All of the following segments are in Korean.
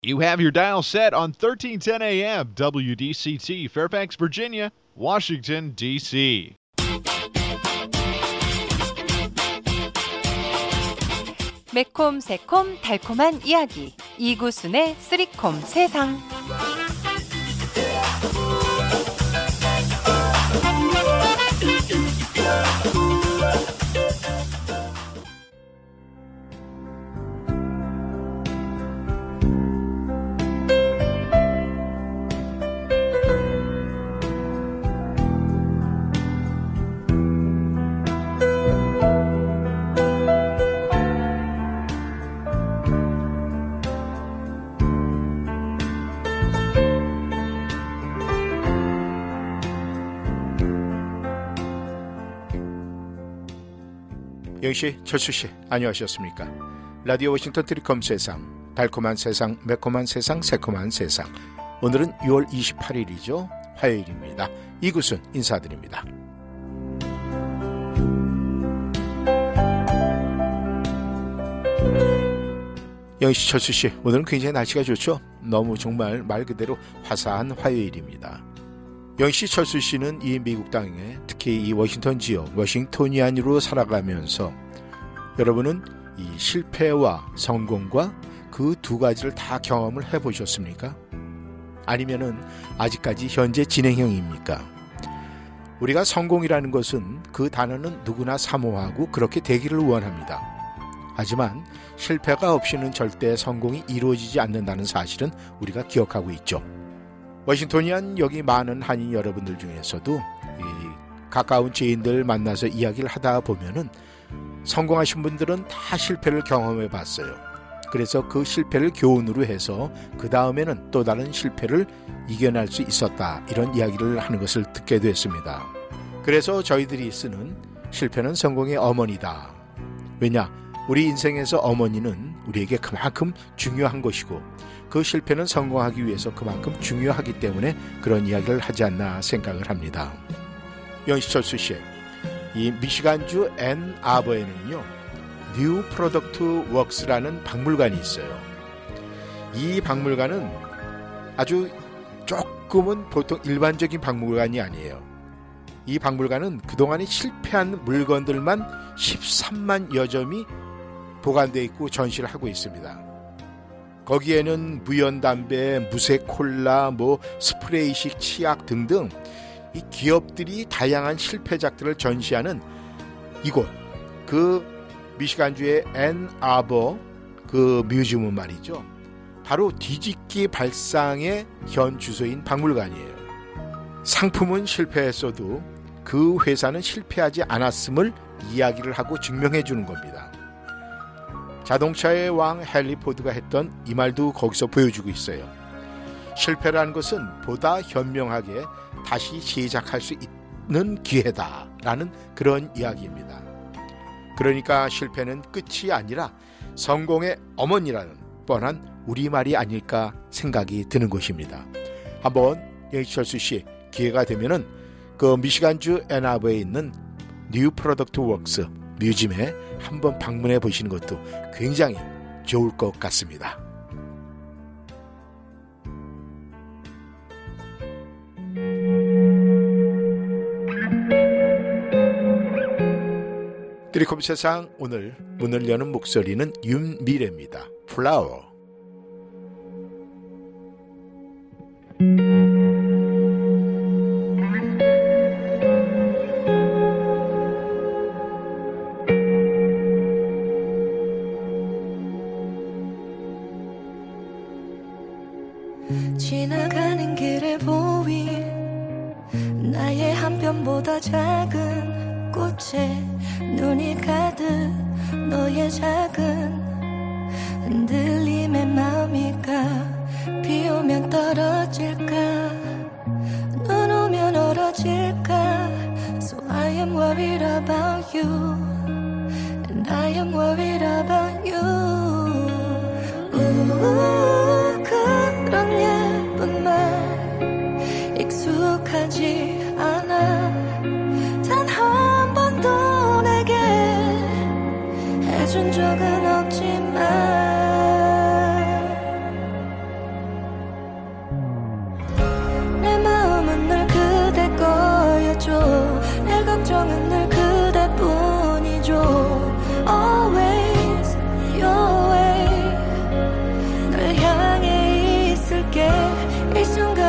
You have your dial set on 1310 AM WDCT, Fairfax, Virginia, Washington, D.C. 매콤, 새콤, 달콤한 이야기. 이구순의 쓰리콤 세상. 영희씨, 철수씨, 안녕하셨습니까? 라디오 워싱턴 트리콤 세상, 달콤한 세상, 매콤한 세상, 새콤한 세상. 오늘은 6월 28일이죠. 화요일입니다. 이구순 인사드립니다. 영희씨, 철수씨, 오늘은 굉장히 날씨가 좋죠? 너무 정말 말 그대로 화사한 화요일입니다. 영희씨, 철수씨는 이 미국 땅에 특히 이 워싱턴 지역, 워싱토니안으로 살아가면서 여러분은 이 실패와 성공과 그 두 가지를 다 경험을 해보셨습니까? 아니면은 아직까지 현재 진행형입니까? 우리가 성공이라는 것은 그 단어는 누구나 사모하고 그렇게 되기를 원합니다. 하지만 실패가 없이는 절대 성공이 이루어지지 않는다는 사실은 우리가 기억하고 있죠. 워싱토니안 여기 많은 한인 여러분들 중에서도 이 가까운 지인들 만나서 이야기를 하다 보면은 성공하신 분들은 다 실패를 경험해 봤어요. 그래서 그 실패를 교훈으로 해서 그 다음에는 또 다른 실패를 이겨낼 수 있었다, 이런 이야기를 하는 것을 듣게 됐습니다. 그래서 저희들이 쓰는 실패는 성공의 어머니다. 왜냐? 우리 인생에서 어머니는 우리에게 그만큼 중요한 것이고 그 실패는 성공하기 위해서 그만큼 중요하기 때문에 그런 이야기를 하지 않나 생각을 합니다. 영희철수씨, 이 미시간주 앤 아버에는요, 뉴 프로덕트 웍스라는 박물관이 있어요. 이 박물관은 아주 조금은 보통 일반적인 박물관이 아니에요. 이 박물관은 그동안에 실패한 물건들만 13만여 점이 보관되어 있고 전시를 하고 있습니다. 거기에는 무연담배, 무쇠콜라, 스프레이식 치약 등등 이 기업들이 다양한 실패작들을 전시하는 이곳, 그 미시간주의 앤 아버 그 뮤지엄은 말이죠, 바로 뒤집기 발상의 현 주소인 박물관이에요. 상품은 실패했어도 그 회사는 실패하지 않았음을 이야기를 하고 증명해 주는 겁니다. 자동차의 왕 헨리 포드가 했던 이 말도 거기서 보여주고 있어요. 실패라는 것은 보다 현명하게 다시 시작할 수 있는 기회다라는 그런 이야기입니다. 그러니까 실패는 끝이 아니라 성공의 어머니라는 뻔한 우리말이 아닐까 생각이 드는 것입니다. 한번 영희철수 씨 기회가 되면은 그 미시간주 앤아버에 있는 뉴 프로덕트 웍스 뮤지엄에 한번 방문해 보시는 것도 굉장히 좋을 것 같습니다. 트리콤 세상, 오늘 문을 여는 목소리는 윤미래입니다. 플라워. 지나가는 길에 보인 나의 한 편보다 작은 꽃에 눈이 가득 너의 작은 흔들림의 마음이가 비 오면 떨어질까 눈 오면 얼어질까. So I am worried about you and I am worried about you. 그런 예쁜 말 익숙하지 않아. 단 한 번도 내게 해준 적은 없지만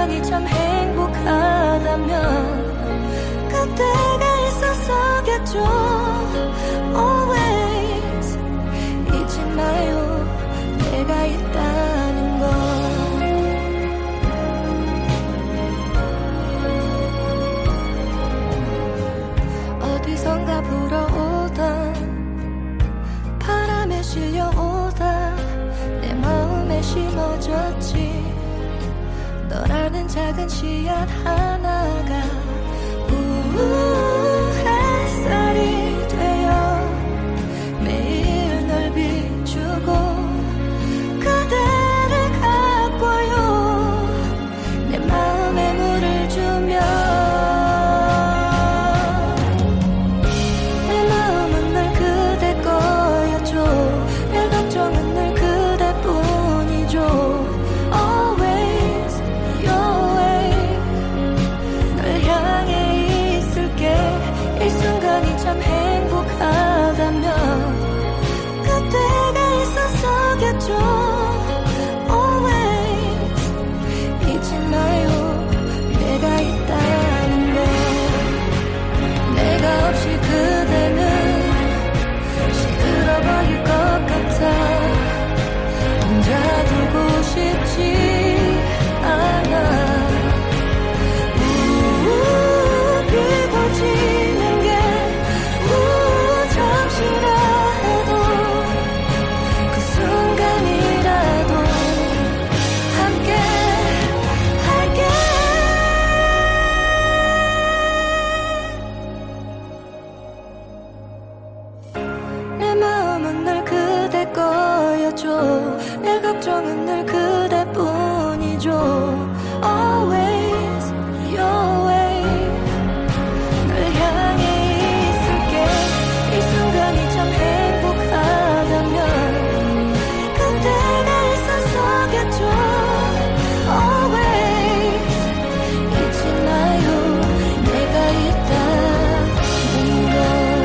순간이 참 행복하다면 그때가 있었었겠죠. Always 잊지 마요 내가 있다는 걸. 어디선가 불어오던 바람에 실려오다 내 마음에 심어졌지. 너라는 작은 씨앗 하나가 햇살이 되어 매일 널 비추고 그대를 가꿔요. 내 마음에 물을 주며 내 마음은 늘 그대 거였죠. 내 걱정은 늘 그대뿐이죠. 이 순간이 참 행복하다면 그때가 있었었겠죠. Always 잊지 마요 내가 있다는 걸. 내가 없이 그대는 시들어버릴 것 같아. 혼자 두고 싶지 않아. 비고 지는 게 잠시라도 그 순간이라도 함께 할게. 내 마음은 늘 그대 거였죠. 내 걱정은 늘 그대뿐이죠. Always your way. 이 순간이 참 행복하다면 그때가 있었었겠죠. Always 잊지 마요 내가 있다는 걸.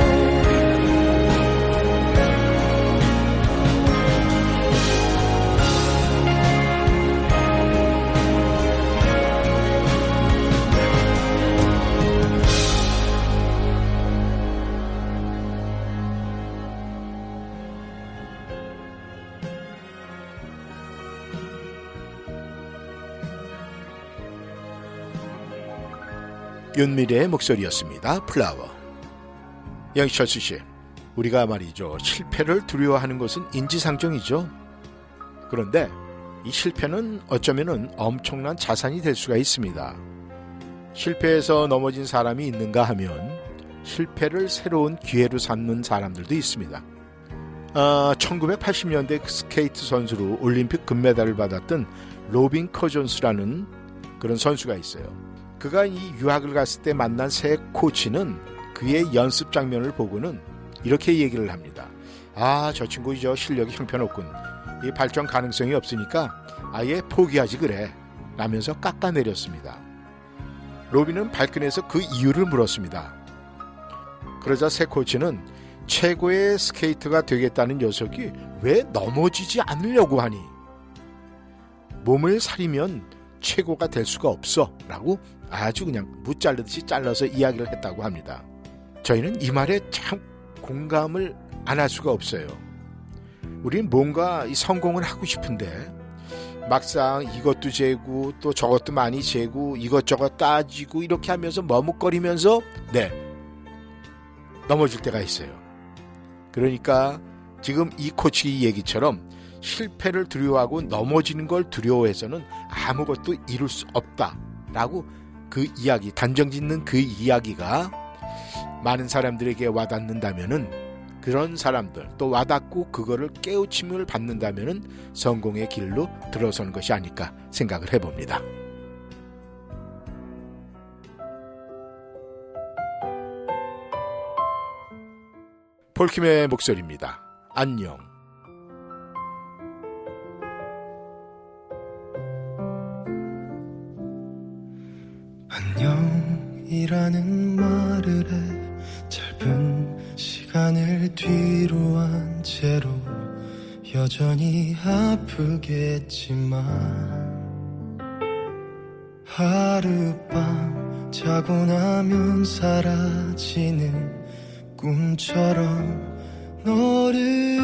윤미래의 목소리였습니다. 플라워. 양희철수 씨, 우리가 말이죠, 실패를 두려워하는 것은 인지상정이죠. 그런데 이 실패는 어쩌면 엄청난 자산이 될 수가 있습니다. 실패해서 넘어진 사람이 있는가 하면 실패를 새로운 기회로 삼는 사람들도 있습니다. 1980년대 스케이트 선수로 올림픽 금메달을 받았던 로빈 커존스라는 그런 선수가 있어요. 그가 이 유학을 갔을 때 만난 새 코치는 그의 연습 장면을 보고는 이렇게 얘기를 합니다. 저 친구 실력이 형편없군. 이 발전 가능성이 없으니까 아예 포기하지 그래. 라면서 깎아내렸습니다. 로빈은 발끈해서 그 이유를 물었습니다. 그러자 새 코치는 최고의 스케이터가 되겠다는 녀석이 왜 넘어지지 않으려고 하니? 몸을 사리면 최고가 될 수가 없어 라고 아주 그냥 무자르듯이 잘라서 이야기를 했다고 합니다. 저희는 이 말에 참 공감을 안 할 수가 없어요. 우리는 뭔가 이 성공을 하고 싶은데 막상 이것도 재고 또 저것도 많이 재고 이것저것 따지고 이렇게 하면서 머뭇거리면서 넘어질 때가 있어요. 그러니까 지금 이 코치 얘기처럼 실패를 두려워하고 넘어지는 걸 두려워해서는 아무것도 이룰 수 없다라고 그 이야기, 단정짓는 그 이야기가 많은 사람들에게 와닿는다면은 그런 사람들 또 와닿고 그거를 깨우침을 받는다면은 성공의 길로 들어서는 것이 아닐까 생각을 해봅니다. 폴킴의 목소리입니다. 안녕. 안녕이라는 말을 해 짧은 시간을 뒤로 한 채로 여전히 아프겠지만 하룻밤 자고 나면 사라지는 꿈처럼 너를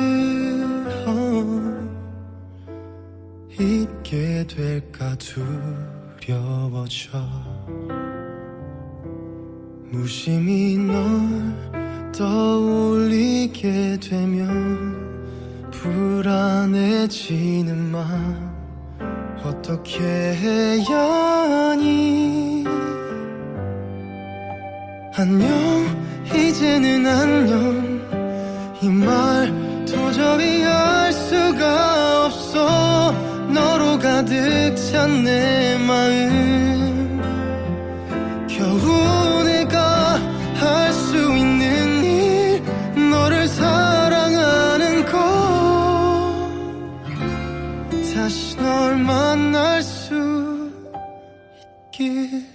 잊게 될까 두려워져. 무심히 널 떠올리게 되면 불안해지는 맘 어떻게 해야 하니. 안녕 이제는 안녕 이 말 도저히 할 수가 없어. 너로 가득 찬 내 마음 겨우 내가 할 수 있는 일 너를 사랑하는 것. 다시 널 만날 수 있길.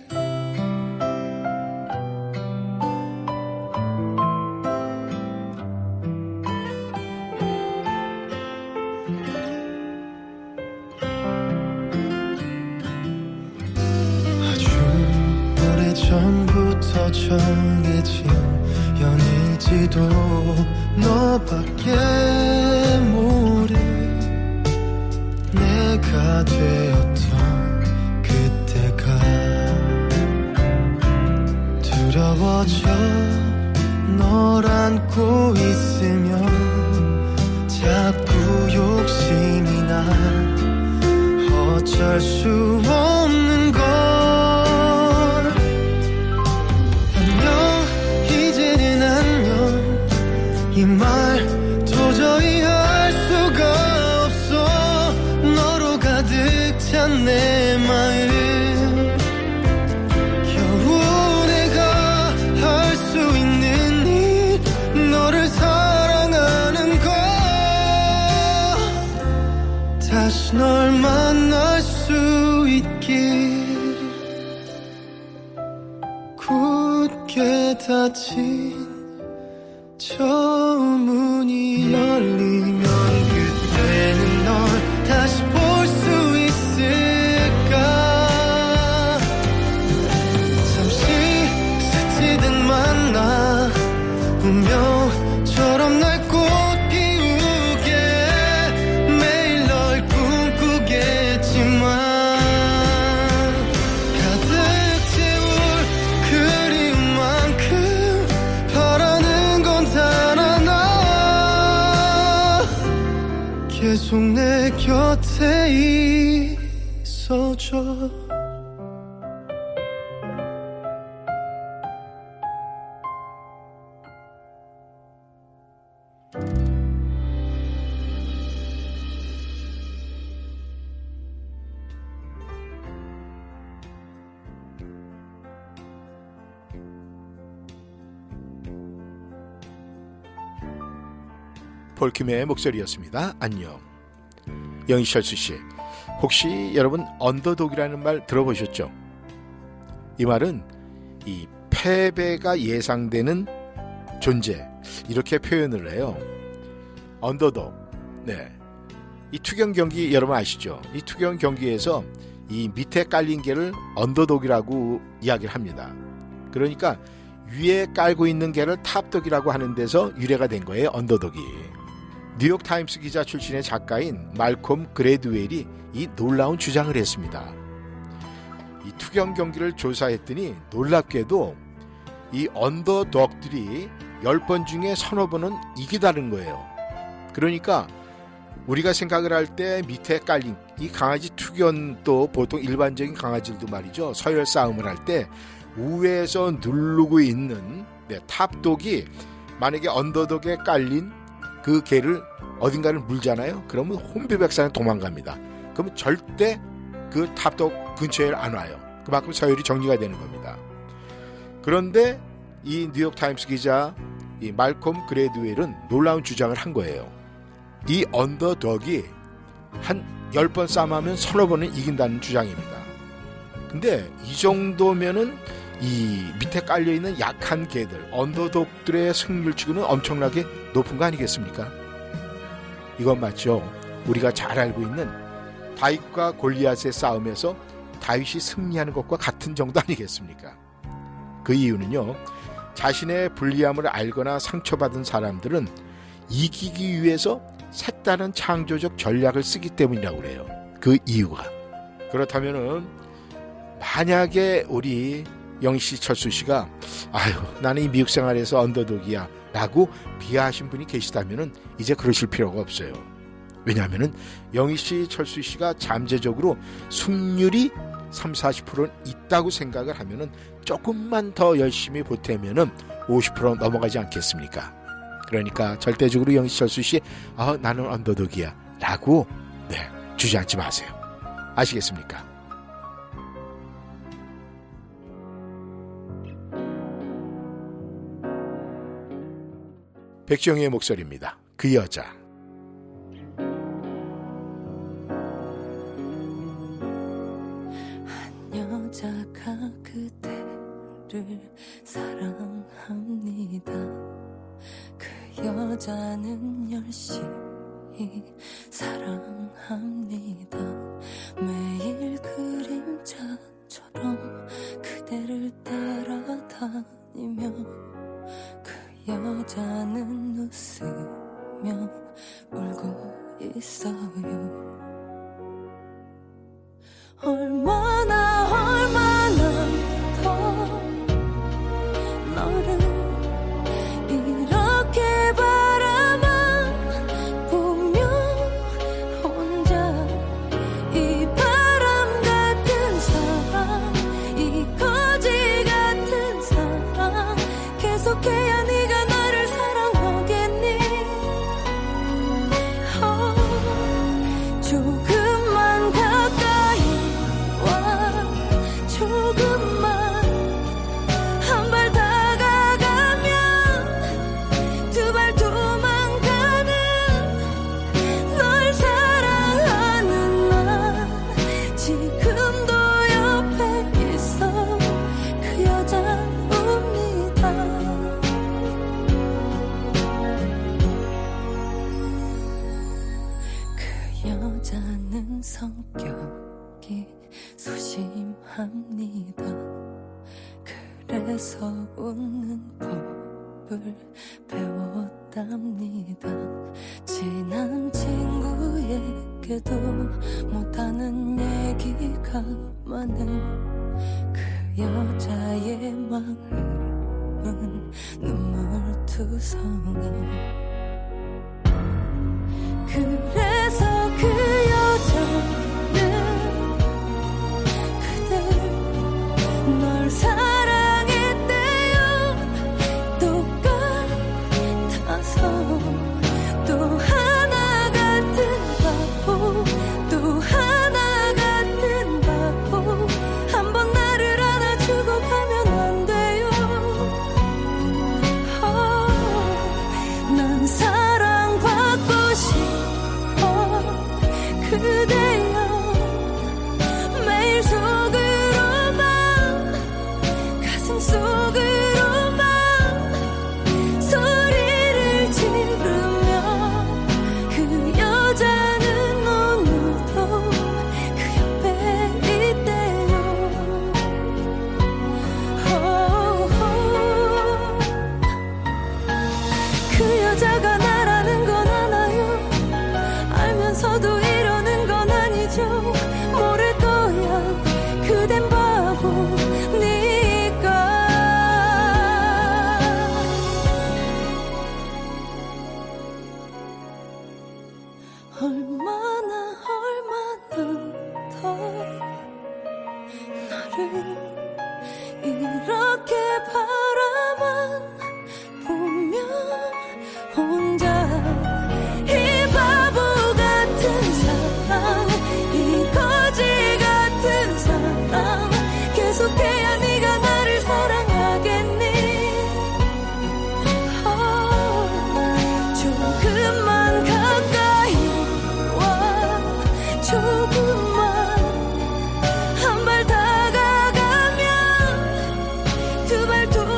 전부터 정해진 연일지도 너밖에 모르. 내가 되었던 그때가 두려워져. 널 안고 있으면 자꾸 욕심이 나. 어쩔 수 없는 걸. 이 말 도저히 할 수가 없어. 너로 가득 찬 내 마음 겨우 내가 할 수 있는 일 너를 사랑하는 것. 다시 널 만날 수 있길. 굳게 닫힌 저 문이 열리면 그때는 널 다시 볼 수 있을까. 잠시 스치듯 만나 운명처럼 날 꽃 피우게 매일 널 꿈꾸겠지만 가득 채울 그리움만큼 바라는 단 하나. 계속 내 곁에 있어줘. 폴킴의 목소리였습니다. 안녕. 영희철수 씨, 혹시 여러분 언더독이라는 말 들어보셨죠? 이 말은 이 패배가 예상되는 존재, 이렇게 표현을 해요. 언더독. 네. 이 투견 경기 여러분 아시죠? 이 투견 경기에서 이 밑에 깔린 개를 언더독이라고 이야기를 합니다. 그러니까 위에 깔고 있는 개를 탑독이라고 하는 데서 유래가 된 거예요. 언더독이. 뉴욕타임스 기자 출신의 작가인 말콤 그레드웰이 이 놀라운 주장을 했습니다. 이 투견 경기를 조사했더니 놀랍게도 이 언더독들이 10번 중에 서너 번은 이기다는 거예요. 그러니까 우리가 생각을 할 때 밑에 깔린 이 강아지 투견도 보통 일반적인 강아지들도 말이죠. 서열 싸움을 할 때 우회에서 누르고 있는 탑독이 만약에 언더독에 깔린 그 개를 어딘가를 물잖아요. 그러면 혼비백산에 도망갑니다. 그러면 절대 그 탑독 근처에 안 와요. 그만큼 서열이 정리가 되는 겁니다. 그런데 이 뉴욕타임스 기자 이 말콤 그레드웰은 놀라운 주장을 한 거예요. 이 언더독이 한 10번 싸움하면 서너 번은 이긴다는 주장입니다. 근데 이 정도면은 이 밑에 깔려있는 약한 개들, 언더독들의 승률치고는 엄청나게 높은 거 아니겠습니까? 이건 맞죠. 우리가 잘 알고 있는 다윗과 골리앗의 싸움에서 다윗이 승리하는 것과 같은 정도 아니겠습니까? 그 이유는요, 자신의 불리함을 알거나 상처받은 사람들은 이기기 위해서 색다른 창조적 전략을 쓰기 때문이라고 그래요. 그 이유가. 그렇다면은 만약에 우리 영희씨, 철수씨가 아유 나는 이 미국 생활에서 언더독이야 라고 비하하신 분이 계시다면은 이제 그러실 필요가 없어요. 왜냐하면은 영희씨, 철수씨가 잠재적으로 승률이 30-40%는 있다고 생각을 하면은 조금만 더 열심히 보태면은 50% 넘어가지 않겠습니까? 그러니까 절대적으로 영희씨, 철수씨 나는 언더독이야 라고 주저앉지 마세요. 아시겠습니까? 백정희의 목소리입니다. 그 여자. 한 여자가 그대를 사랑합니다. 그 여자는 열심히 사랑합니다. 매일 그림자처럼 그대를 따라다니며 그 여자는 웃으며 울고 있어요. 얼마나 더 너를 이렇게 바라만 보며 혼자 이 바람 같은 사랑, 이 거지 같은 사랑 계속해야 네가 나를 사랑하겠니? 조금만 가까이 와, 조금만 한 발 다가가면 두 발 도망가는 널 사랑하는 난 지금도 옆에 있어. 그 여자입니다. 그 여자는 성격이 소심합니다. 그래서 웃는 법을 배웠답니다. 친한 친구에게도 못하는 얘기가 많은 그 여자의 마음은 눈물투성이. 그래서 그 여자는 그댈 널 사랑했대요. 똑같아서 또 하나 같은 바보, 또 하나 같은 바보. 한번 나를 안아주고 가면 안 돼요. 난 사랑받고 싶어 그대여. 매일 속으로만, 가슴 속으로만 소리를 지르며 그 여자는 오늘도 그 옆에 있대요. 그 여자가 나라는 건 알아요. 알면서도 이러는 건 아니죠. 모를 거야 그댄 바보니까. 얼마나 더 나를 이렇게 바라만 보며 혼자 이 바보 같은 사랑, 이 거지 같은 사랑 계속해야 네가 나를 사랑하겠니? 조금만 가까이 와, 조금만 한 발 다가가면 두 발 도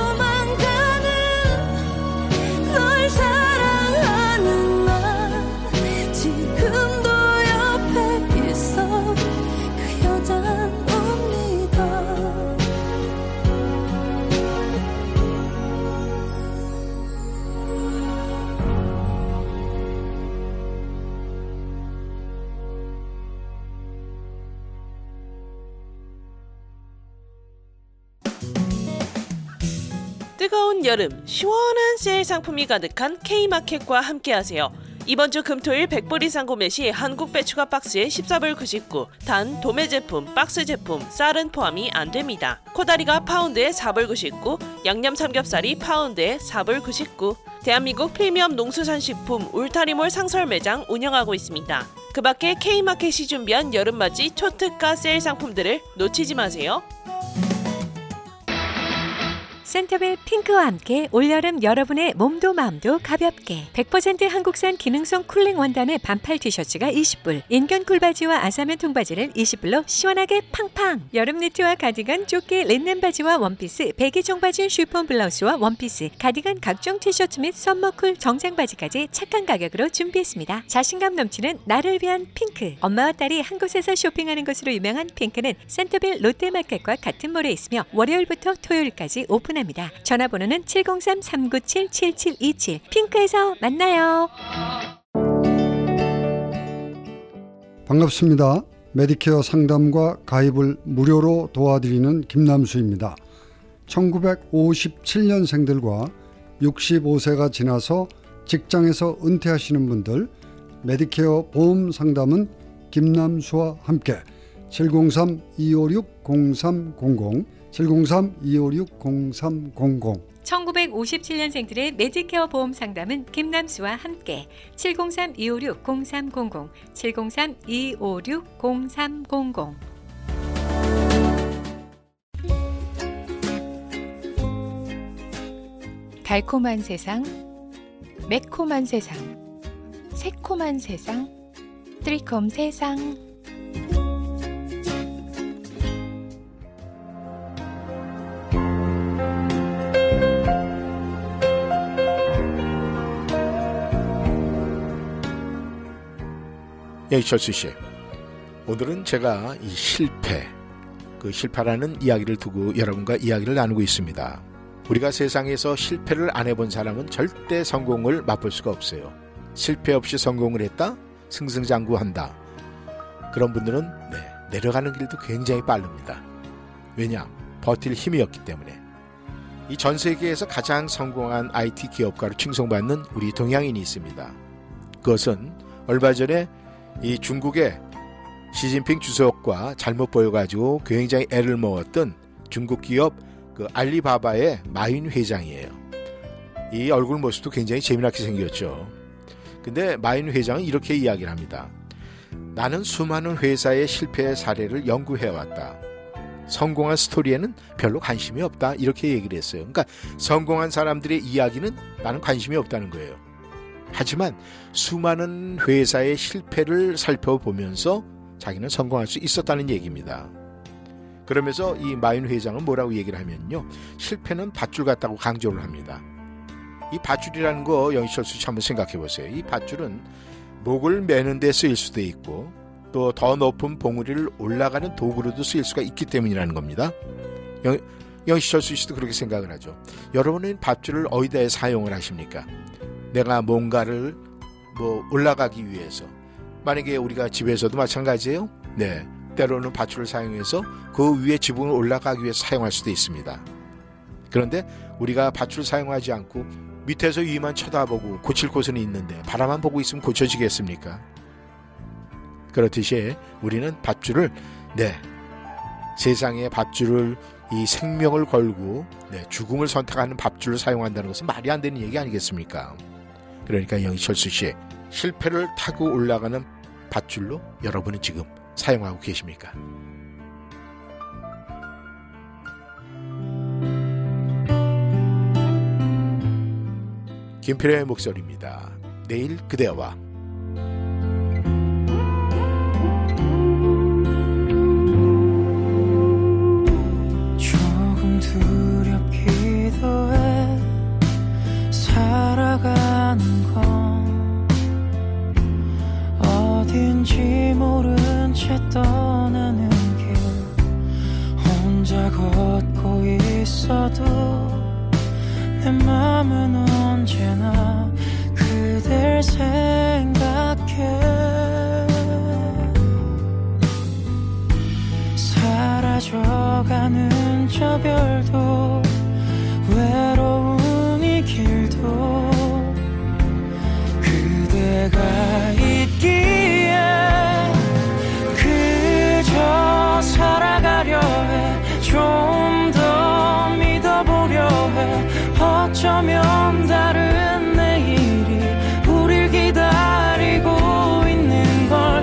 뜨거운 여름, 시원한 세일 상품이 가득한 K마켓과 함께하세요. 이번 주 금토일 100불 이상 구매 시 한국 배추가 박스에 14불 99, 단 도매 제품, 박스 제품, 쌀은 포함이 안 됩니다. 코다리가 파운드에 4불 99, 양념 삼겹살이 파운드에 4불 99. 대한민국 프리미엄 농수산식품 울타리몰 상설 매장 운영하고 있습니다. 그 밖에 K마켓이 준비한 여름맞이 초특가 세일 상품들을 놓치지 마세요. 센터빌 핑크와 함께 올여름 여러분의 몸도 마음도 가볍게 100% 한국산 기능성 쿨링 원단의 반팔 티셔츠가 20불, 인견 쿨바지와 아사면 통바지를 20불로 시원하게 팡팡. 여름 니트와 가디건, 조끼, 린넨 바지와 원피스, 배기 청바지, 쉬폰 블라우스와 원피스, 가디건 각종 티셔츠 및 썸머쿨 정장 바지까지 착한 가격으로 준비했습니다. 자신감 넘치는 나를 위한 핑크. 엄마와 딸이 한 곳에서 쇼핑하는 것으로 유명한 핑크는 센터빌 롯데마켓과 같은 몰에 있으며 월요일부터 토요일까지 오픈합니다. 전화번호는 703-397-7727. 핑크에서 만나요. 반갑습니다. 메디케어 상담과 가입을 무료로 도와드리는 김남수입니다. 1957년생들과 65세가 지나서 직장에서 은퇴하시는 분들, 메디케어 보험 상담은 김남수와 함께 703-256-0300 703-256-0300 1957년생들의 메디케어 보험 상담은 김남수와 함께 703-256-0300 703-256-0300. 달콤한 세상, 매콤한 세상, 새콤한 세상, 쓰리콤 세상. 영희철수 씨, 오늘은 제가 이 실패라는 이야기를 두고 여러분과 이야기를 나누고 있습니다. 우리가 세상에서 실패를 안 해본 사람은 절대 성공을 맛볼 수가 없어요. 실패 없이 성공을 했다? 승승장구한다. 그런 분들은 내려가는 길도 굉장히 빠릅니다. 왜냐? 버틸 힘이 없기 때문에. 이 전 세계에서 가장 성공한 IT 기업가로 칭송받는 우리 동양인이 있습니다. 그것은 얼마 전에 이 중국의 시진핑 주석과 잘못 보여가지고 굉장히 애를 먹었던 중국 기업 그 알리바바의 마윈 회장이에요. 이 얼굴 모습도 굉장히 재미나게 생겼죠. 근데 마윈 회장은 이렇게 이야기를 합니다. 나는 수많은 회사의 실패 사례를 연구해왔다. 성공한 스토리에는 별로 관심이 없다. 이렇게 얘기를 했어요. 그러니까 성공한 사람들의 이야기는 나는 관심이 없다는 거예요. 하지만 수많은 회사의 실패를 살펴보면서 자기는 성공할 수 있었다는 얘기입니다. 그러면서 이 마윈 회장은 뭐라고 얘기를 하면요, 실패는 밧줄 같다고 강조를 합니다. 이 밧줄이라는 거 영희철수 씨 한번 생각해 보세요. 이 밧줄은 목을 매는 데 쓰일 수도 있고 또 더 높은 봉우리를 올라가는 도구로도 쓰일 수가 있기 때문이라는 겁니다. 영희철수 씨도 그렇게 생각을 하죠. 여러분은 밧줄을 어디다 사용을 하십니까? 내가 뭔가를 올라가기 위해서, 만약에 우리가 집에서도 마찬가지예요. 네, 때로는 밧줄을 사용해서 그 위에 지붕을 올라가기 위해서 사용할 수도 있습니다. 그런데 우리가 밧줄 사용하지 않고 밑에서 위만 쳐다보고 고칠 곳은 있는데 바라만 보고 있으면 고쳐지겠습니까? 그렇듯이 우리는 밧줄을, 세상의 밧줄을, 이 생명을 걸고 죽음을 선택하는 밧줄을 사용한다는 것은 말이 안 되는 얘기 아니겠습니까? 그러니까 영희철수 씨, 실패를 타고 올라가는 밧줄로 여러분은 지금 사용하고 계십니까? 김필의 목소리입니다. 내일 그대와. 조금 두렵기도 해. 살아가는 건 어딘지 모른 채 떠나는 길. 혼자 걷고 있어도 내 맘은 언제나 그댈 생각해. 사라져가는 저 별도 외로운 이 길도 그대가 있기에 그저 살아가려 해. 좀 더 믿어보려 해. 어쩌면 다른 내일이 우릴 기다리고 있는 걸.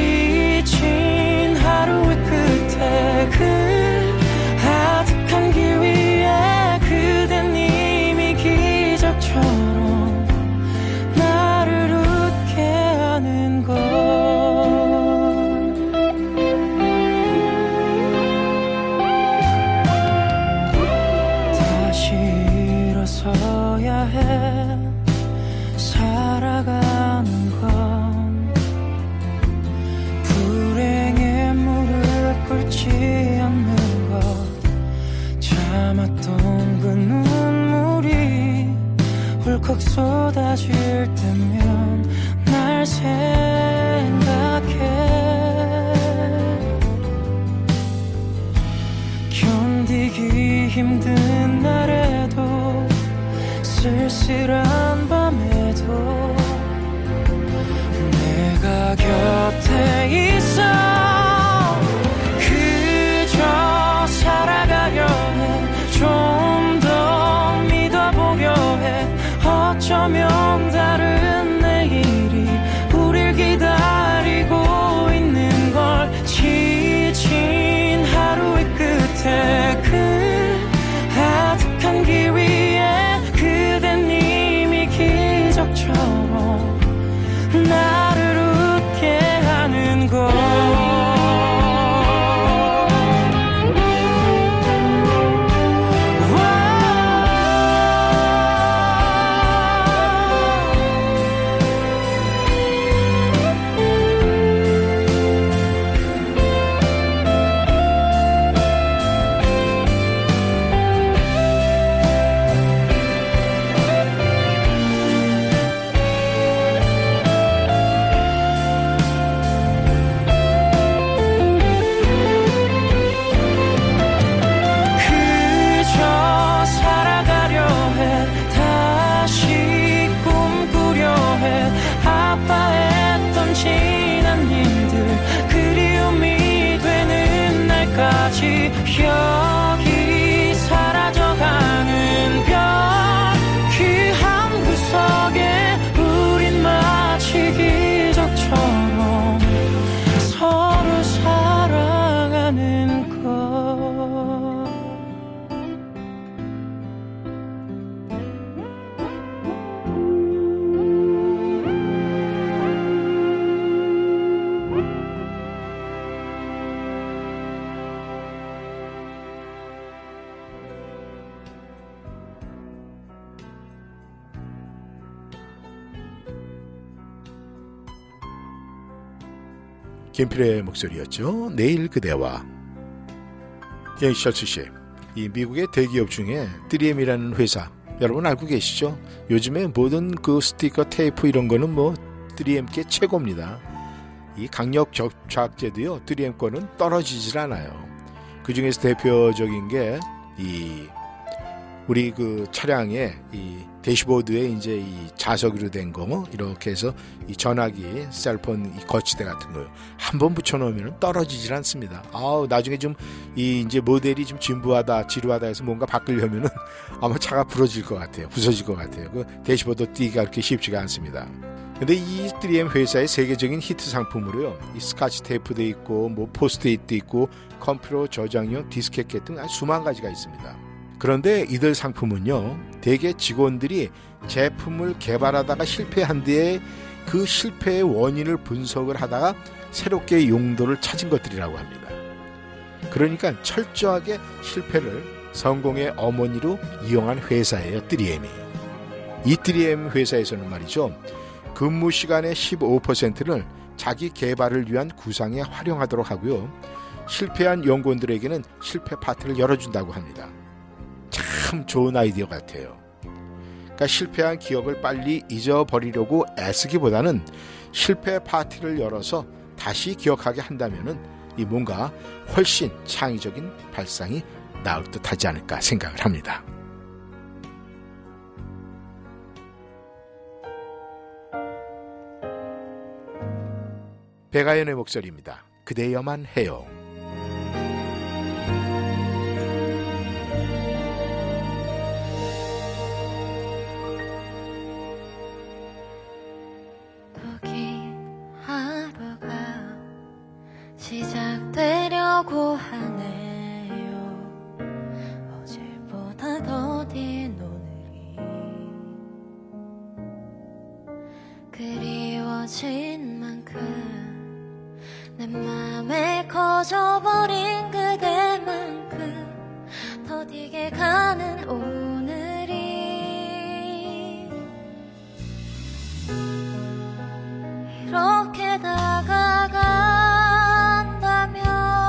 지친 하루의 끝에 그 아득한 길 위에 그댄 이미 기적처럼 나를 웃게 하는 걸. 다시 일어서야 해. 살아가는 건 불행에 무릎 꿇지 않는 것. 참았던 그 눈물이 울컥 쏟아질 때면 날 생각해. 견디기 힘든 날에도 쓸쓸한 밤에도 내가 곁에 있어. 그저 살아가려 해. 좀 더 믿어보려 해. 어쩌면 다른 내일이 우릴 기다리고 있는 걸. 지친 하루의 끝에 그 아득한 길 위에 그댄 이미 기적처럼 나를 웃게 하는 걸. 여기 사라져가는 별 그 한 구석에 우린 마치 기적처럼 서로 사랑하는 것. 김필의 목소리였죠. 내일 그대와. 영희철수 씨, 이 미국의 대기업 중에 3M이라는 회사 여러분 알고 계시죠? 요즘에 모든 그 스티커, 테이프 이런 거는 뭐 3M께 최고입니다. 이 강력 접착제도요 3M 거는 떨어지질 않아요. 그 중에서 대표적인 게 이 우리 그 차량의 이 대시보드에 이제 이 자석으로 된 거 이렇게 해서 이 전화기, 셀폰 이 거치대 같은 거요. 한번 붙여놓으면 떨어지질 않습니다. 나중에 좀 이 이제 모델이 좀 진부하다, 지루하다 해서 뭔가 바꾸려면은 아마 차가 부러질 것 같아요. 부서질 것 같아요. 그 대시보드 띄기가 그렇게 쉽지가 않습니다. 근데 이 3M 회사의 세계적인 히트 상품으로요, 이 스카치 테이프도 있고, 뭐 포스트잇도 있고, 컴퓨터 저장용 디스켓 등 수만 가지가 있습니다. 그런데 이들 상품은요, 대개 직원들이 제품을 개발하다가 실패한 뒤에 그 실패의 원인을 분석을 하다가 새롭게 용도를 찾은 것들이라고 합니다. 그러니까 철저하게 실패를 성공의 어머니로 이용한 회사예요, 3M이. 이 3M 회사에서는 말이죠, 근무 시간의 15%를 자기 개발을 위한 구상에 활용하도록 하고요, 실패한 연구원들에게는 실패 파티를 열어준다고 합니다. 참 좋은 아이디어 같아요. 그러니까 실패한 기억을 빨리 잊어버리려고 애쓰기보다는 실패 파티를 열어서 다시 기억하게 한다면은 이 뭔가 훨씬 창의적인 발상이 나올 듯하지 않을까 생각을 합니다. 백아연의 목소리입니다. 그대여만 해요. 하루가 시작되려고 하네요. 어제보다 더딘 오늘이 그리워진 만큼 내 맘에 커져버린 그대만큼 더디게 가는 오늘이 이렇게 다가간다면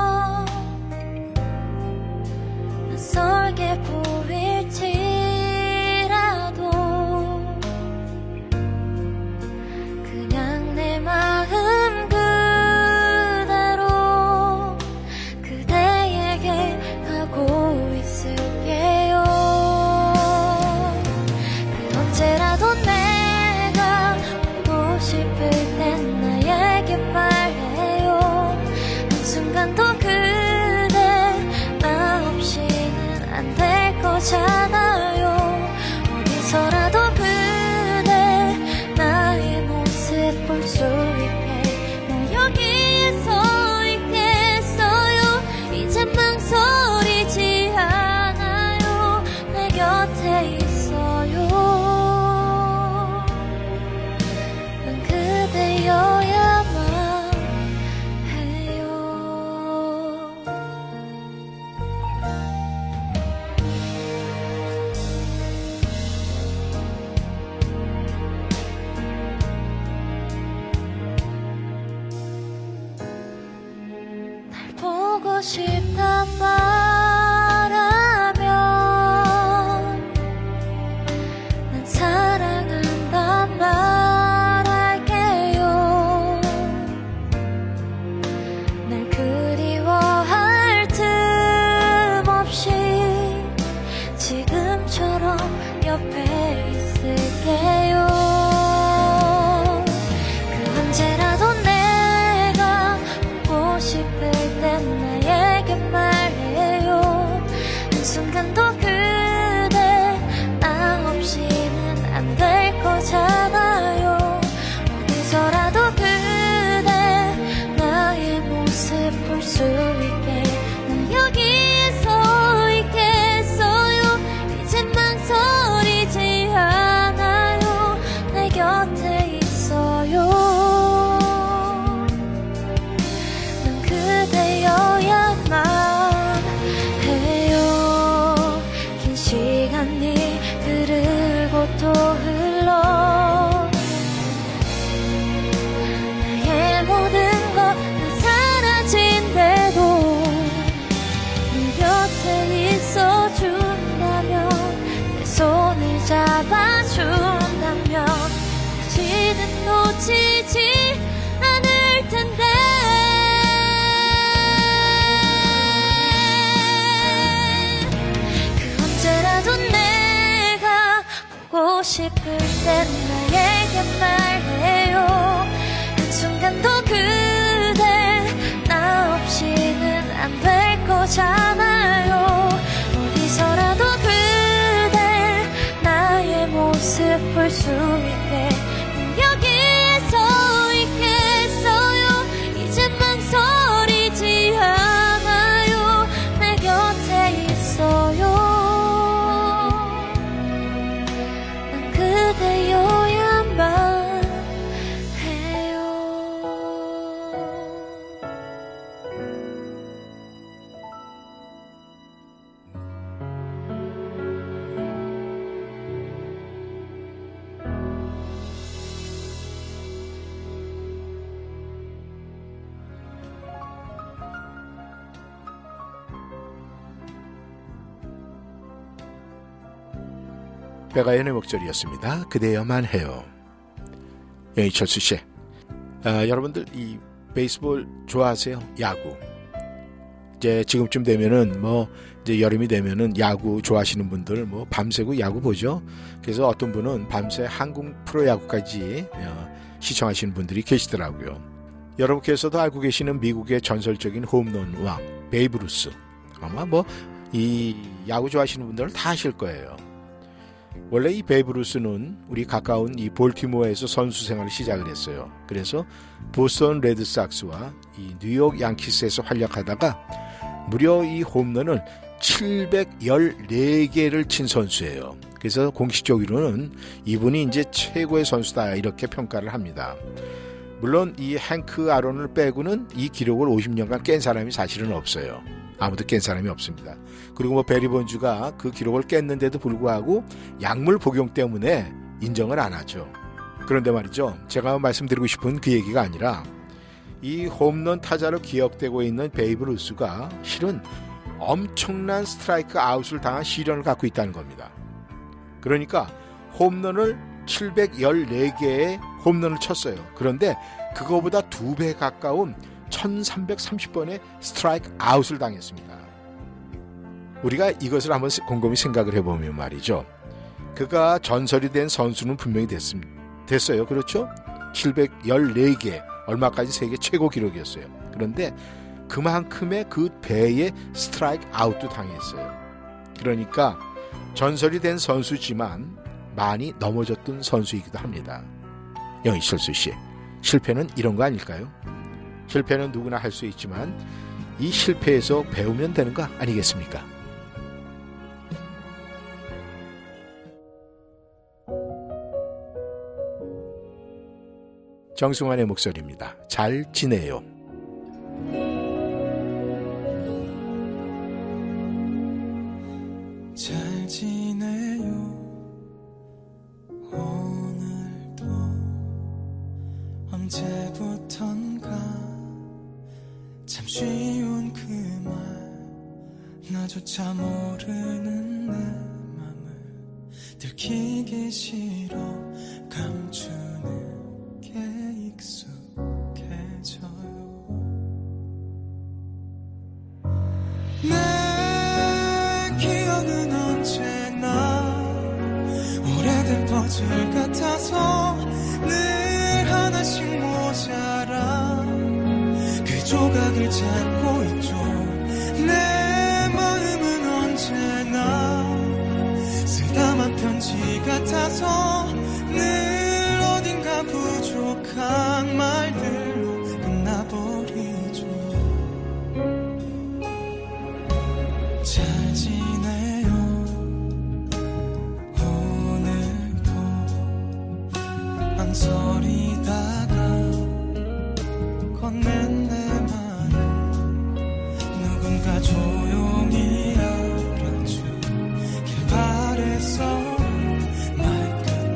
낯설게 보일지라도 그냥 내 마음 그대로 그대에게 가고 있을게요. 그 언제라도 내가 보고 싶을 땐 나에게 말해요. 한순간도 그대 나 없이는 안 될 거잖아요. 어디서라도 그대 나의 모습 볼 수 있게 나 여기에 서 있겠어요. 이젠 망설이지 않아요. 내 곁에 있어요. 난 그대여야만 해요. 날 보고 싶단 말하면 난 사랑한단 말할게요. 날 그리워할 틈 없이 지금처럼 옆에 있을게요. 그 언제라도 내가 보고 싶을 땐 나에게 말해요. 한순간도 그대 나 없이는 안 될 거잖아요. 어디서라도 그대 나의 모습 볼 수 있게 난 여기에 서 있겠어요. 이젠 망설이지 않아요. 내 곁에 있어요. 난 그대여야만 해요. 긴 시간이 흐르고 또 흘러 나의 모든 것 다 사라진대도 네 곁에 있어준다면 내 손을 잡아준다면 다시는 놓치지 않을 텐데 그 언제라도 내가 보고 싶을 땐 나에게 말해요. 한순간도 그대 나 없이는 안 될 거잖아요. 어디서라도 그대 나의 모습 볼 수 있게 여기에 서 있겠어요. 이젠 망설이지 않아요. 내 곁에 있어요. 난 그대여야만 해요. 백아연의 목소리였습니다. 그대여만 해요. 영희철수 씨, 여러분들 이 베이스볼 좋아하세요? 야구. 이제 지금쯤 되면은 뭐 이제 여름이 되면은 야구 좋아하시는 분들 뭐 밤새고 야구 보죠. 그래서 어떤 분은 밤새 한국 프로야구까지 시청하시는 분들이 계시더라고요. 여러분께서도 알고 계시는 미국의 전설적인 홈런 왕 베이브 루스. 아마 이 야구 좋아하시는 분들은 다 아실 거예요. 원래 이 베이브 루스는 우리 가까운 이 볼티모어에서 선수 생활을 시작을 했어요. 그래서 보스턴 레드삭스와 이 뉴욕 양키스에서 활약하다가 무려 이 홈런을 714개를 친 선수예요. 그래서 공식적으로는 이분이 이제 최고의 선수다 이렇게 평가를 합니다. 물론 이 행크 아론을 빼고는 이 기록을 50년간 깬 사람이 사실은 없어요. 아무도 깬 사람이 없습니다. 그리고 베리 본즈가 그 기록을 깼는데도 불구하고 약물 복용 때문에 인정을 안 하죠. 그런데 말이죠, 제가 말씀드리고 싶은 그 얘기가 아니라 이 홈런 타자로 기억되고 있는 베이브 루스가 실은 엄청난 스트라이크 아웃을 당한 시련을 갖고 있다는 겁니다. 그러니까 홈런을 714개의 홈런을 쳤어요. 그런데 그거보다 2배 가까운 1330번의 스트라이크 아웃을 당했습니다. 우리가 이것을 한번 곰곰이 생각을 해보면 말이죠, 그가 전설이 된 선수는 분명히 됐어요. 그렇죠? 714개, 얼마까지 세계 최고 기록이었어요. 그런데 그만큼의 그 배의 스트라이크 아웃도 당했어요. 그러니까 전설이 된 선수지만 많이 넘어졌던 선수이기도 합니다. 영희철수 씨, 실패는 이런 거 아닐까요? 실패는 누구나 할 수 있지만 이 실패에서 배우면 되는 거 아니겠습니까? 정승환의 목소리입니다. 잘 지내요. 잘 지내요. 오늘도 언제부턴가 참 쉬운 그 말 나조차 모르는 내 맘을 들키기 싫어 감추는 게 익숙해져요. 내 기억은 언제나 오래된 퍼즐 같아서 늘 하나씩 모자라 그 조각을 찾고 있죠. 내 마음은 언제나 쓰다만 편지 같아서 늘 어딘가 부족한 말들로 끝나버리죠. 잘 지내요. 오늘도 망설이다가 건넨 내 말을 누군가 조용히 알아주길 바랬어. 말끝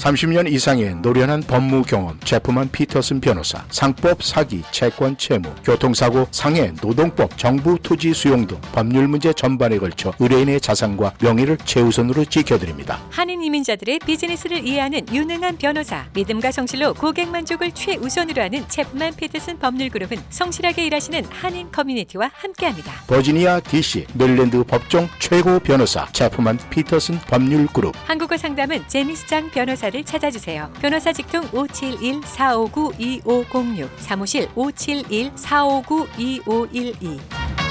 30년 이상의 노련한 법무 경험 제프만 피터슨 변호사, 상법, 사기, 채권, 채무, 교통사고, 상해, 노동법, 정부 토지 수용 등 법률 문제 전반에 걸쳐 의뢰인의 자산과 명예를 최우선으로 지켜드립니다. 한인 이민자들의 비즈니스를 이해하는 유능한 변호사, 믿음과 성실로 고객 만족을 최우선으로 하는 제프만 피터슨 법률그룹은 성실하게 일하시는 한인 커뮤니티와 함께합니다. 버지니아 DC, 멜랜드 법정 최고 변호사 제프만 피터슨 법률그룹. 한국어 상담은 제니스 장 변호사를 찾아주세요. 변호사 직통 571-459-2506, 사무실 571-459-2512.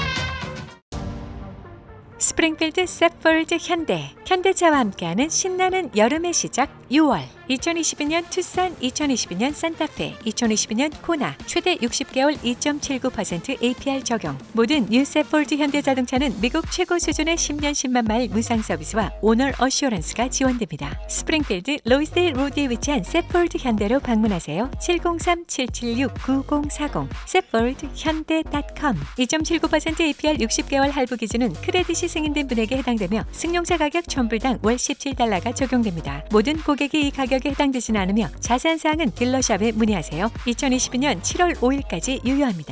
스프링필드 세폴드 현대, 현대차와 함께하는 신나는 여름의 시작 6월. 2022년 투싼, 2022년 산타페, 2022년 코나 최대 60개월 2.79% APR 적용. 모든 뉴 세폴드 현대자동차는 미국 최고 수준의 10년 10만 마일 무상 서비스와 오너 어슈어런스가 지원됩니다. 스프링필드 로이스데일 로드에 위치한 세폴드 현대로 방문하세요. 703-776-9040 세폴드현대.com. 2.79% APR 60개월 할부 기준은 크레딧이 승인된 분에게 해당되며 승용차 가격 천불당 월 17달러가 적용됩니다. 모든 고객이 이 가격에 해당되지는 않으며 자세한 사항은 딜러샵에 문의하세요. 2022년 7월 5일까지 유효합니다.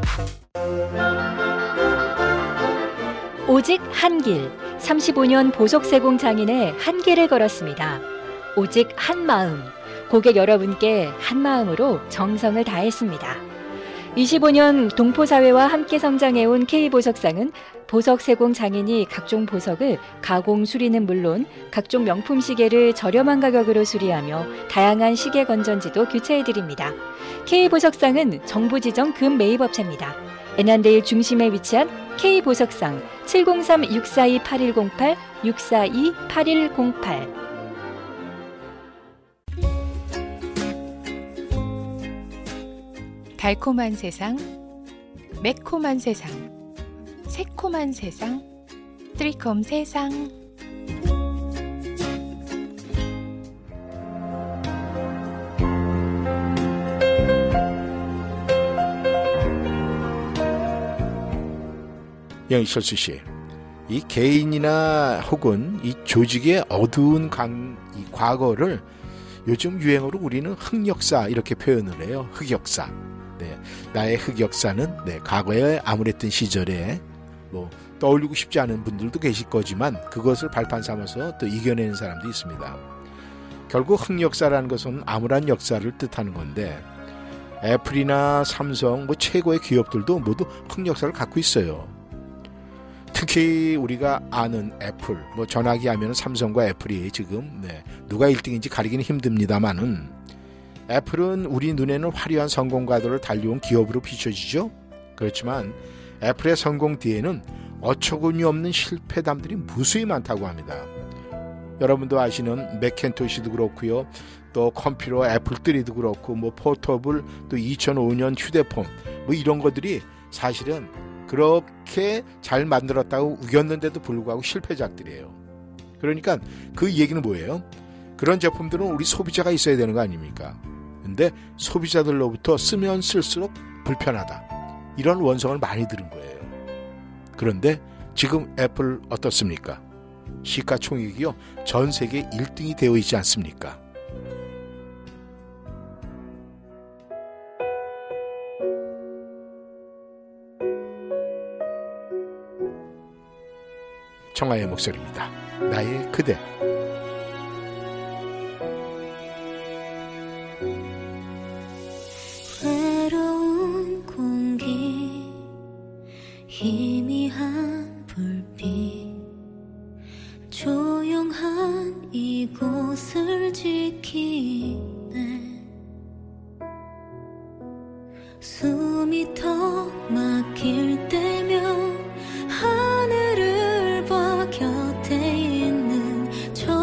오직 한 길, 35년 보석세공 장인의 한길을 걸었습니다. 오직 한 마음, 고객 여러분께 한 마음으로 정성을 다했습니다. 25년 동포사회와 함께 성장해온 K보석상은 보석 세공 장인이 각종 보석을 가공 수리는 물론 각종 명품 시계를 저렴한 가격으로 수리하며 다양한 시계 건전지도 교체해드립니다. K보석상은 정부 지정 금 매입업체입니다. 애난데일 중심에 위치한 K보석상 703-642-8108, 642-8108. 달콤한 세상, 매콤한 세상, 새콤한 세상, 트리콤 세상. 영희철수 씨, 이 개인이나 혹은 이 조직의 어두운 이 과거를 요즘 유행어로 우리는 흑역사 이렇게 표현을 해요. 흑역사. 네, 나의 흑역사는 과거에 암울했던 시절에 떠올리고 싶지 않은 분들도 계실 거지만 그것을 발판 삼아서 또 이겨내는 사람도 있습니다. 결국 흑역사라는 것은 암울한 역사를 뜻하는 건데 애플이나 삼성 최고의 기업들도 모두 흑역사를 갖고 있어요. 특히 우리가 아는 애플, 전화기 하면 삼성과 애플이 지금 누가 1등인지 가리기는 힘듭니다만은 애플은 우리 눈에는 화려한 성공가들을 달려온 기업으로 비춰지죠. 그렇지만 애플의 성공 뒤에는 어처구니 없는 실패담들이 무수히 많다고 합니다. 여러분도 아시는 맥킨토시도 그렇고요. 또 컴퓨터 애플3도 그렇고 포터블 또 2005년 휴대폰 이런 것들이 사실은 그렇게 잘 만들었다고 우겼는데도 불구하고 실패작들이에요. 그러니까 그 얘기는 뭐예요? 그런 제품들은 우리 소비자가 있어야 되는 거 아닙니까? 근데 소비자들로부터 쓰면 쓸수록 불편하다. 이런 원성을 많이 들은 거예요. 그런데 지금 애플 어떻습니까? 시가총액이요. 전 세계 1등이 되어 있지 않습니까? 청하의 목소리입니다. 나의 그대. 외로운 공기 희미한 불빛 조용한 이곳을 지키네 숨이 턱 막힐 때면 하늘을 봐 곁에 있는 저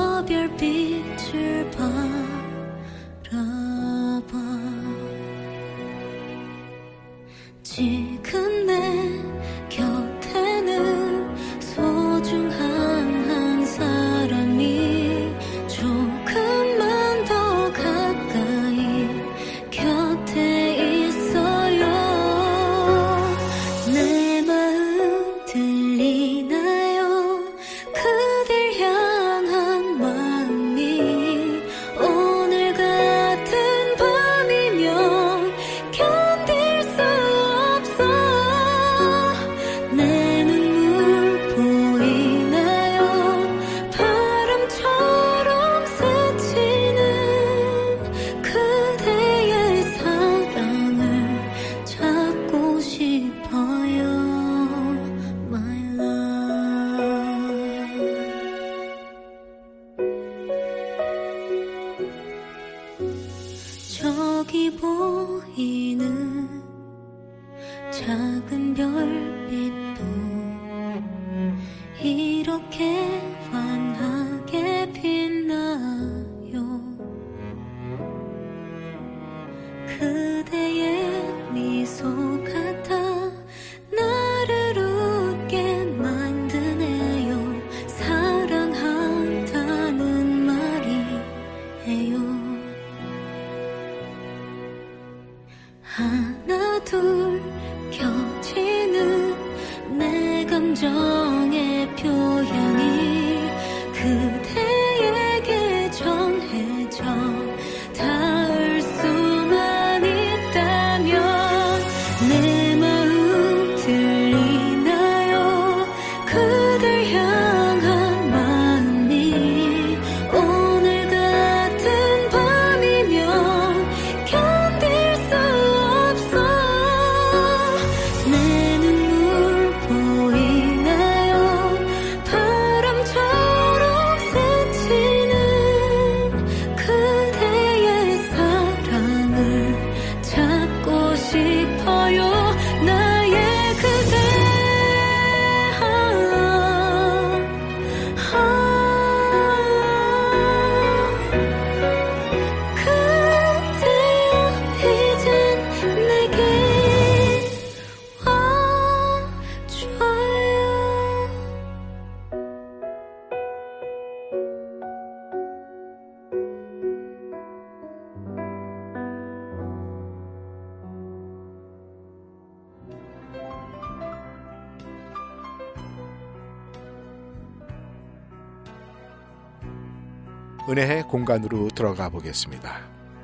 은혜의 공간으로 들어가 보겠습니다.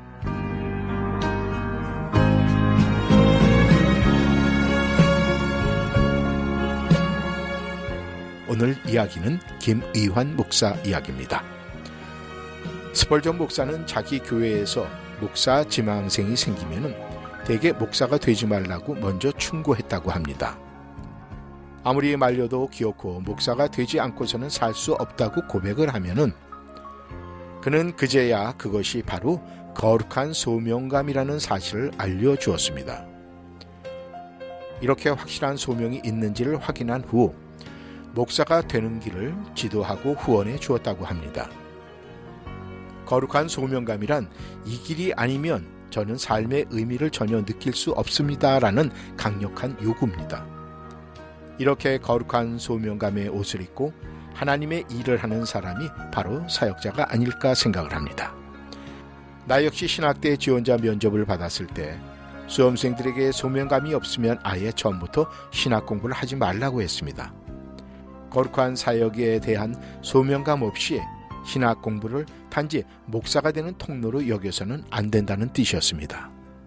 오늘 이야기는 김의환 목사 이야기입니다. 스펄전 목사는 자기 교회에서 목사 지망생이 생기면은 대개 목사가 되지 말라고 먼저 충고했다고 합니다. 아무리 말려도 귀엽고 목사가 되지 않고서는 살 수 없다고 고백을 하면은 그는 그제야 그것이 바로 거룩한 소명감이라는 사실을 알려주었습니다. 이렇게 확실한 소명이 있는지를 확인한 후 목사가 되는 길을 지도하고 후원해 주었다고 합니다. 거룩한 소명감이란 이 길이 아니면 저는 삶의 의미를 전혀 느낄 수 없습니다라는 강력한 요구입니다. 이렇게 거룩한 소명감의 옷을 입고 하나님의 일을 하는 사람이 바로 사역자가 아닐까 생각을 합니다. 나 역시 신학대 지원자 면접을 받았을 때 수험생들에게 소명감이 없으면 아예 처음부터 신학 공부를 하지 말라고 했습니다. 거룩한 사역에 대한 소명감 없이 신학 공부를 단지 목사가 되는 통로로 여겨서는 안 된다는 뜻이었습니다.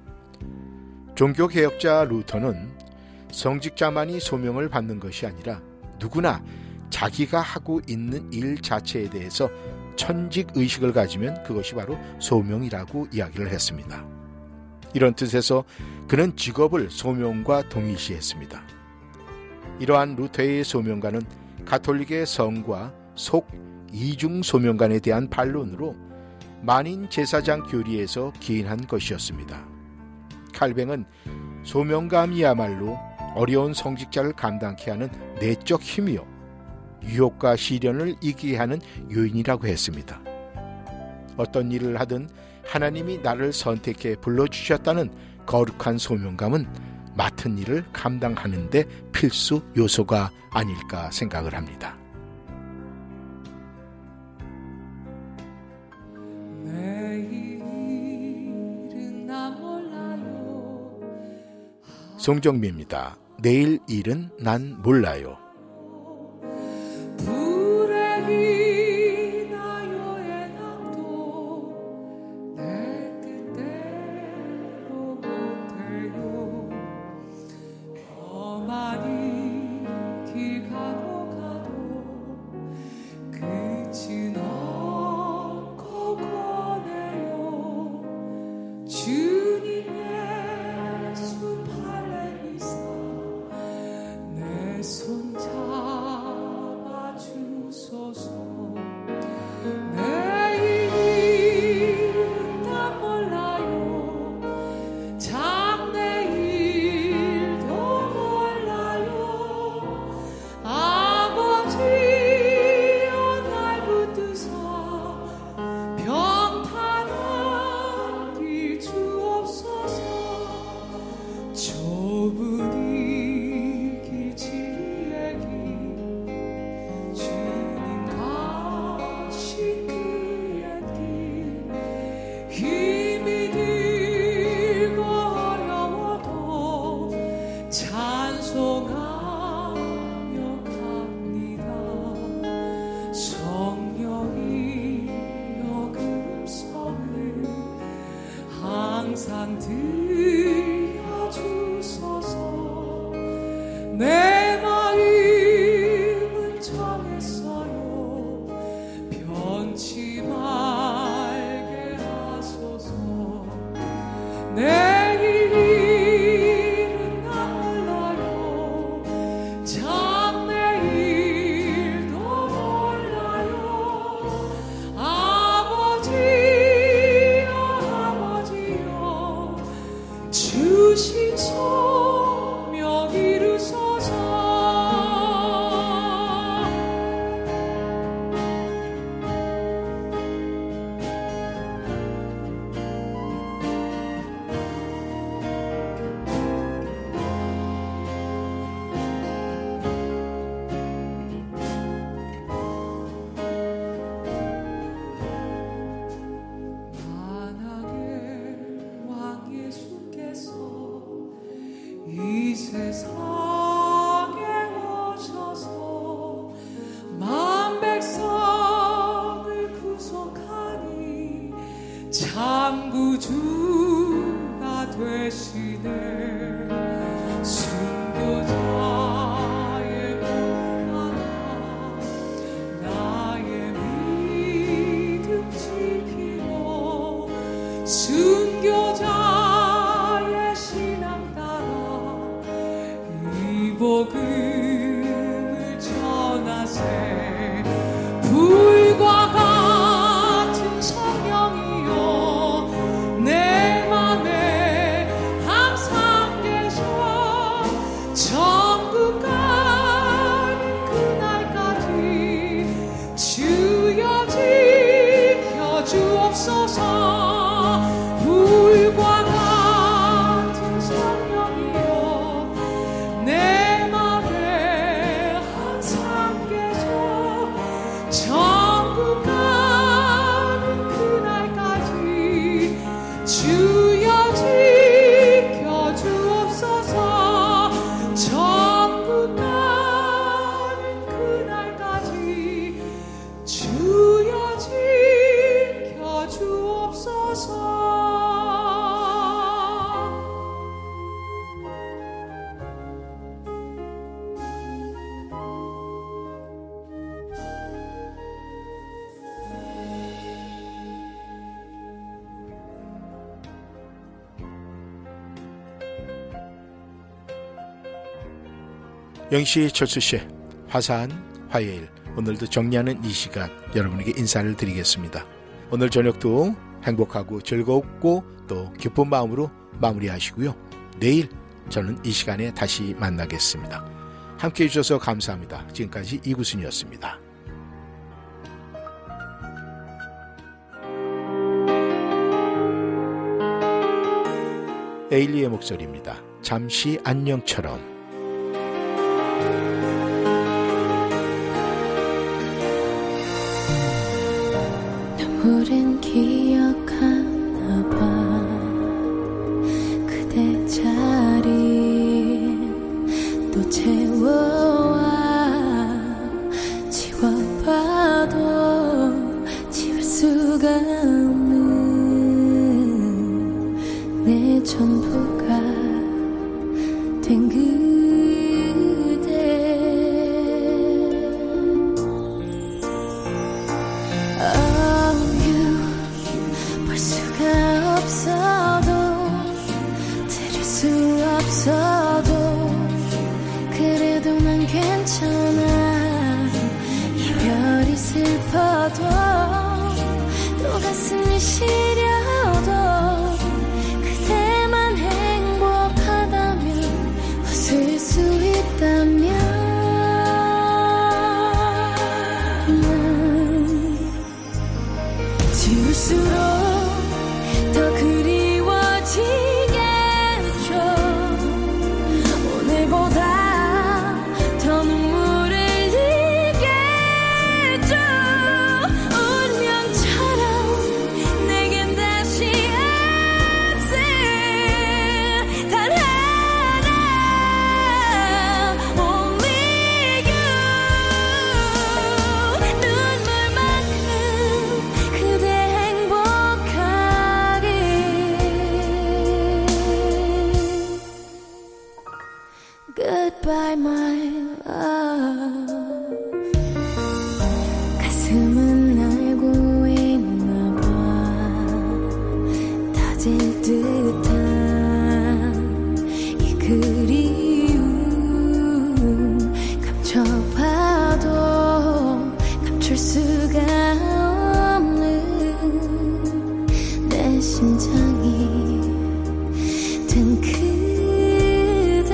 종교개혁자 루터는 성직자만이 소명을 받는 것이 아니라 누구나 자기가 하고 있는 일 자체에 대해서 천직의식을 가지면 그것이 바로 소명이라고 이야기를 했습니다. 이런 뜻에서 그는 직업을 소명과 동일시했습니다. 이러한 루터의 소명가는 가톨릭의 성과 속 이중 소명관에 대한 반론으로 만인 제사장 교리에서 기인한 것이었습니다. 칼뱅은 소명감이야말로 어려운 성직자를 감당케 하는 내적 힘이요 유혹과 시련을 이기게 하는 요인이라고 했습니다. 어떤 일을 하든 하나님이 나를 선택해 불러주셨다는 거룩한 소명감은 맡은 일을 감당하는 데 필수 요소가 아닐까 생각을 합니다. 송정미입니다. 내일 일은 난 몰라요. 만백성을 구속하려 천국 가는 그날까지 주여 지켜주옵소서. 천국 가는 그날까지 주여 지켜주옵소서. 영희씨, 철수씨, 화사한 화요일, 오늘도 정리하는 이 시간 여러분에게 인사를 드리겠습니다. 오늘 저녁도 행복하고 즐겁고 또 기쁜 마음으로 마무리하시고요. 내일 저는 이 시간에 다시 만나겠습니다. 함께해 주셔서 감사합니다. 지금까지 이구순이었습니다. 에일리의 목소리입니다. 잠시 안녕처럼. 우린 기억하나 봐. 그대 자리 또 채워와. 지워봐도 지울 수가 없는 내 전부가 된 그대. 그래도 난 괜찮아. 이별이 슬퍼도 또 가슴이 시려도 그대만 행복하다면 웃을 수 있다면 난 지울수록 더 그리워지겠죠. 오늘보다 더 눈물을 흘리겠죠. 운명처럼 내겐 다시 없을 단 하나 Only you. 눈물만큼 그대 행복하길. Goodbye my love. 가슴은 알고 있나봐. 터질 듯한 이 그리움 감춰봐도 감출 수가 없는 내 심장이 된 그대.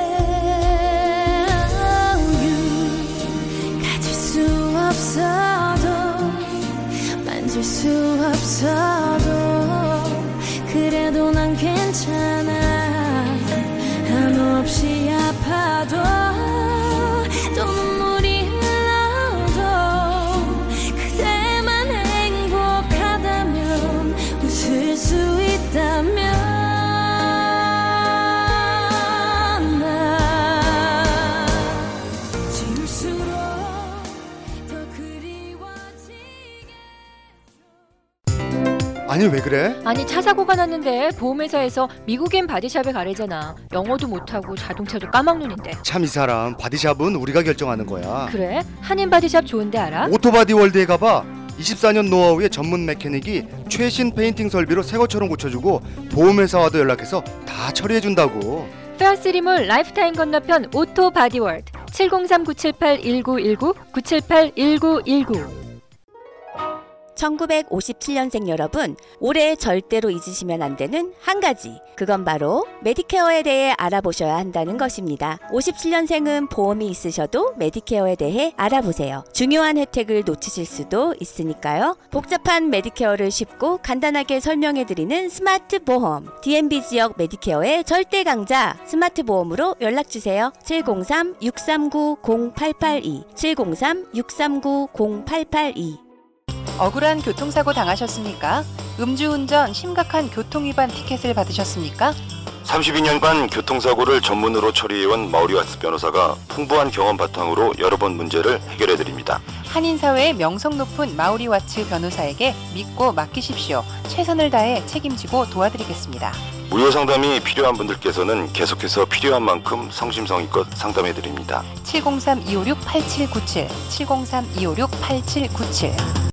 가질 수 없어도 만질 수 없어도 그래도 난 괜찮아. 한없이 아파도 또 눈물이 흘러도 그대만 행복하다면 웃을 수 있다면 난 지울수록 더 그리워지게. 아니 왜 그래? 아니 차 사고가 났는데 보험회사에서 미국인 바디샵에 가래잖아. 영어도 못하고 자동차도 까막눈인데. 참 이 사람 바디샵은 우리가 결정하는 거야. 그래? 한인 바디샵 좋은데 알아? 오토바디 월드에 가봐. 24년 노하우의 전문 메케닉이 최신 페인팅 설비로 새 것처럼 고쳐주고 보험회사와도 연락해서 다 처리해준다고. 페어스리몰 라이프타임 건너편 오토 바디월드 703-978-1919 978-1919. 1957년생 여러분, 올해 절대로 잊으시면 안 되는 한 가지, 그건 바로 메디케어에 대해 알아보셔야 한다는 것입니다. 57년생은 보험이 있으셔도 메디케어에 대해 알아보세요. 중요한 혜택을 놓치실 수도 있으니까요. 복잡한 메디케어를 쉽고 간단하게 설명해드리는 스마트 보험, DMB 지역 메디케어의 절대 강자 스마트 보험으로 연락주세요. 703-639-0882 703-639-0882. 억울한 교통사고 당하셨습니까? 음주운전 심각한 교통위반 티켓을 받으셨습니까? 32년간 교통사고를 전문으로 처리해온 마우리와츠 변호사가 풍부한 경험 바탕으로 여러 번 문제를 해결해드립니다. 한인사회의 명성 높은 마우리와츠 변호사에게 믿고 맡기십시오. 최선을 다해 책임지고 도와드리겠습니다. 무료 상담이 필요한 분들께서는 계속해서 필요한 만큼 성심성의껏 상담해드립니다. 703-256-8797 703-256-8797